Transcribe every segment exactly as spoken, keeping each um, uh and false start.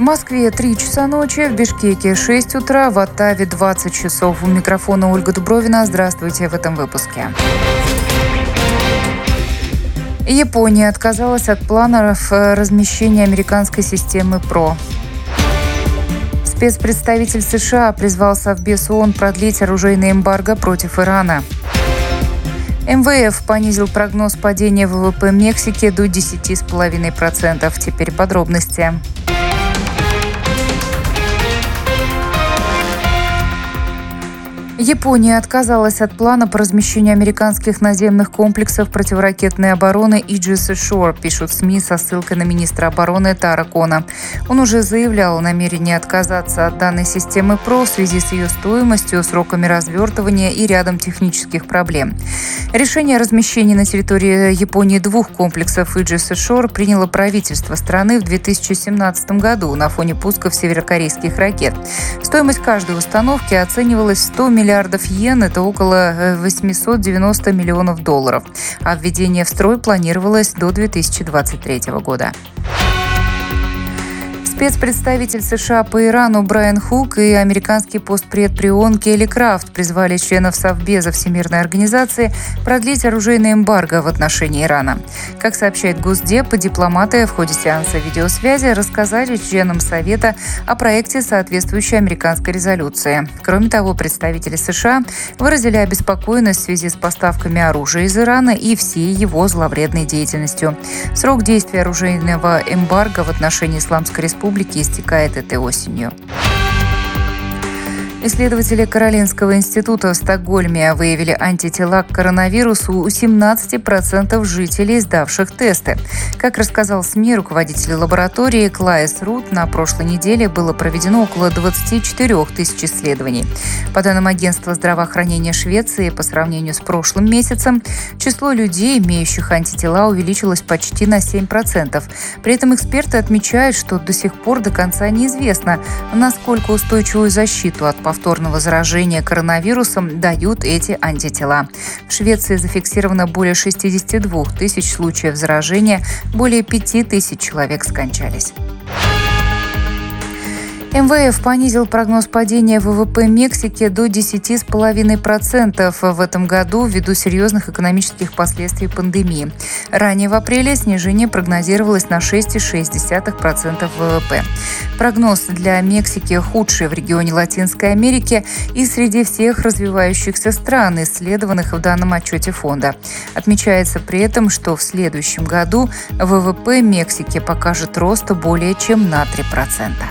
Москве три часа ночи, в Бишкеке шесть утра, в Оттаве двадцать часов. У микрофона Ольга Дубровина. Здравствуйте в этом выпуске. Япония отказалась от планов размещения американской системы ПРО. Спецпредставитель США призвал Совбез ООН продлить оружейное эмбарго против Ирана. эм вэ эф понизил прогноз падения вэ вэ пэ Мексики до десять целых пять десятых процента. Теперь подробности. Япония отказалась от плана по размещению американских наземных комплексов противоракетной обороны Aegis Ashore, пишут СМИ со ссылкой на министра обороны Таро Коно. Он уже заявлял о намерении отказаться от данной системы ПРО в связи с ее стоимостью, сроками развертывания и рядом технических проблем. Решение о размещении на территории Японии двух комплексов Aegis Ashore приняло правительство страны в две тысячи семнадцатом году на фоне пусков северокорейских ракет. Стоимость каждой установки оценивалась в сто миллиардов йен, это около восемьсот девяносто миллионов долларов, а введение в строй планировалось до две тысячи двадцать третьего года. Спецпредставитель США по Ирану Брайан Хук и американский постпред при ООН Келли Крафт призвали членов Совбеза Всемирной организации продлить оружейное эмбарго в отношении Ирана. Как сообщает Госдеп, дипломаты в ходе сеанса видеосвязи рассказали членам Совета о проекте соответствующей американской резолюции. Кроме того, представители США выразили обеспокоенность в связи с поставками оружия из Ирана и всей его зловредной деятельностью. Срок действия оружейного эмбарго в отношении Исламской Республики истекает этой осенью. Исследователи Каролинского института в Стокгольме выявили антитела к коронавирусу у семнадцати процентов жителей, сдавших тесты. Как рассказал СМИ руководитель лаборатории Клайс Рут, на прошлой неделе было проведено около двадцати четырёх тысяч исследований. По данным агентства здравоохранения Швеции, по сравнению с прошлым месяцем, число людей, имеющих антитела, увеличилось почти на семь процентов. При этом эксперты отмечают, что до сих пор до конца неизвестно, насколько устойчивую защиту от повторного заражения коронавирусом дают эти антитела. В Швеции зафиксировано более шестидесяти двух тысяч случаев заражения, более пяти тысяч человек скончались. эм вэ эф понизил прогноз падения вэ вэ пэ Мексики до десяти целых пяти десятых процента в этом году ввиду серьезных экономических последствий пандемии. Ранее в апреле снижение прогнозировалось на шесть целых шесть десятых процента вэ вэ пэ. Прогноз для Мексики худший в регионе Латинской Америки и среди всех развивающихся стран, исследованных в данном отчете фонда. Отмечается при этом, что в следующем году вэ вэ пэ Мексики покажет рост более чем на три процента.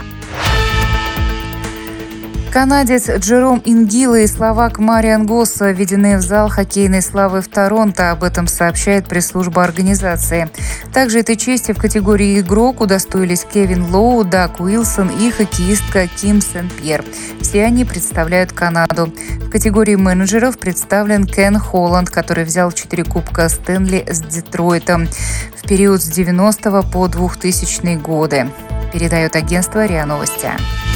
Канадец Джером Ингила и словак Мариан Госса введены в зал хоккейной славы в Торонто. Об этом сообщает пресс-служба организации. Также этой чести в категории «Игрок» удостоились Кевин Лоу, Даг Уилсон и хоккеистка Ким Сен-Пьер. Все они представляют Канаду. В категории менеджеров представлен Кен Холланд, который взял четыре кубка Стэнли с Детройтом в период с девяностого по двухтысячные годы, передает агентство РИА Новости.